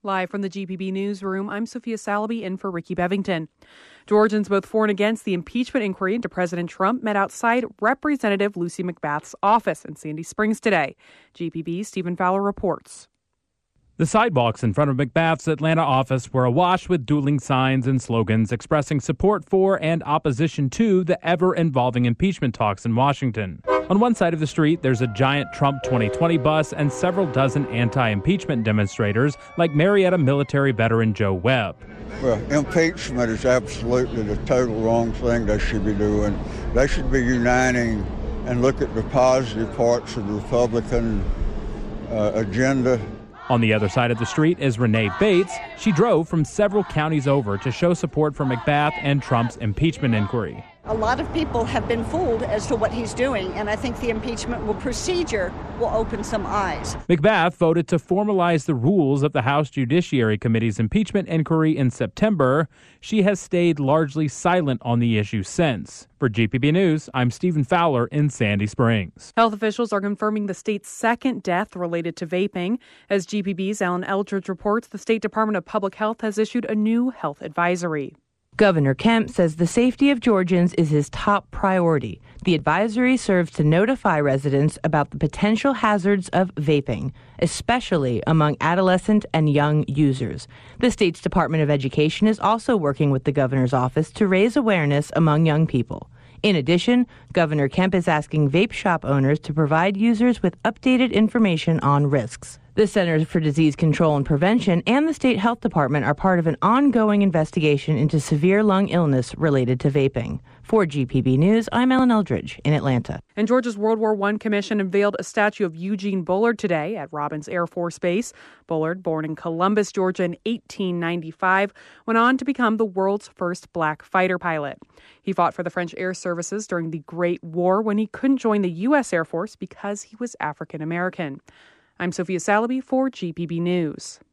Live from the GPB newsroom, I'm Sophia Salaby in for Ricky Bevington. Georgians both for and against the impeachment inquiry into President Trump met outside Representative Lucy McBath's office in Sandy Springs today. GPB's Stephen Fowler reports. The sidewalks in front of McBath's Atlanta office were awash with dueling signs and slogans expressing support for and opposition to the ever-involving impeachment talks in Washington. On one side of the street, there's a giant Trump 2020 bus and several dozen anti-impeachment demonstrators like Marietta military veteran Joe Webb. Well, impeachment is absolutely the total wrong thing they should be doing. They should be uniting and look at the positive parts of the Republican agenda. On the other side of the street is Renee Bates. She drove from several counties over to show support for McBath and Trump's impeachment inquiry. A lot of people have been fooled as to what he's doing, and I think the impeachment procedure will open some eyes. McBath voted to formalize the rules of the House Judiciary Committee's impeachment inquiry in September. She has stayed largely silent on the issue since. For GPB News, I'm Stephen Fowler in Sandy Springs. Health officials are confirming the state's second death related to vaping. As GPB's Alan Eldridge reports, the State Department of Public Health has issued a new health advisory. Governor Kemp says the safety of Georgians is his top priority. The advisory serves to notify residents about the potential hazards of vaping, especially among adolescent and young users. The state's Department of Education is also working with the governor's office to raise awareness among young people. In addition, Governor Kemp is asking vape shop owners to provide users with updated information on risks. The Centers for Disease Control and Prevention and the State Health Department are part of an ongoing investigation into severe lung illness related to vaping. For GPB News, I'm Ellen Eldridge in Atlanta. And Georgia's World War I Commission unveiled a statue of Eugene Bullard today at Robins Air Force Base. Bullard, born in Columbus, Georgia in 1895, went on to become the world's first black fighter pilot. He fought for the French Air Services during the Great War when he couldn't join the U.S. Air Force because he was African American. I'm Sophia Salaby for GPB News.